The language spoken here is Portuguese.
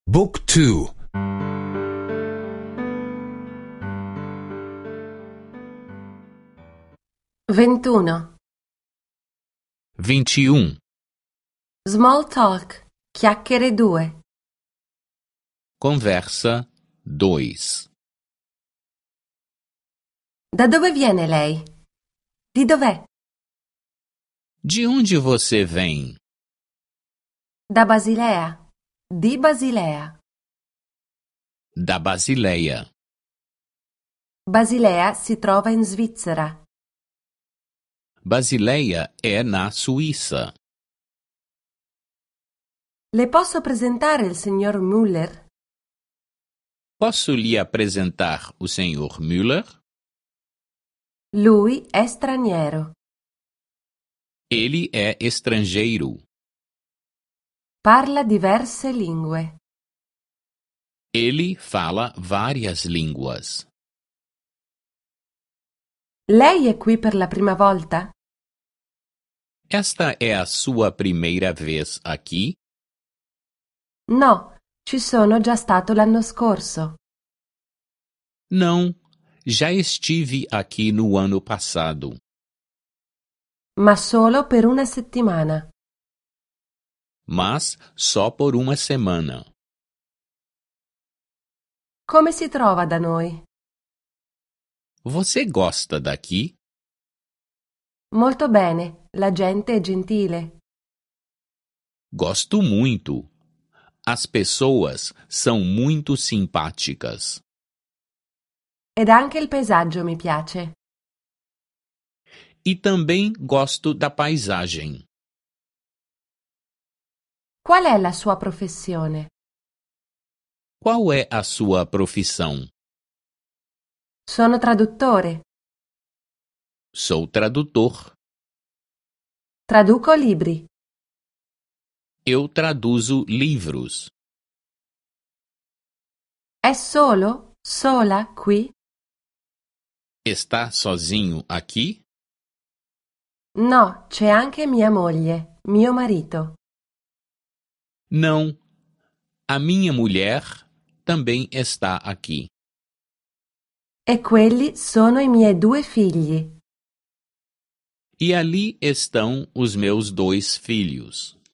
Book 2. 21. 21. Small talk. Chiacchiere 2. Conversa 2. Da dove viene lei? Di dov'è? De onde você vem? Da Basilea. Di Basilea. Da Basileia. Basilea si trova in Svizzera. Basileia é na Suíça. Le posso presentare il signor Müller? Posso lhe apresentar o Sr. Müller? Lui è straniero. Ele é estrangeiro. Parla diverse lingue. Ele fala várias línguas. Lei è qui per la prima volta? Esta é a sua primeira vez aqui? No, ci sono già stato l'anno scorso. Não, já estive aqui no ano passado. Ma solo per una settimana. Mas só por uma semana. Come si trova da noi? Você gosta daqui? Molto bene, la gente è gentile. Gosto muito. As pessoas são muito simpáticas. Ed anche il paesaggio mi piace. E também gosto da paisagem. Qual è la sua professione? Qual é a sua profissão? Sono traduttore. Sou tradutor. Traduco libri. Eu traduzo livros. È sola qui? Está sozinho aqui? No, c'è anche mia moglie, mio marito. Não. A minha mulher também está aqui. E quelli sono i miei 2 figli. E ali estão os meus 2 filhos.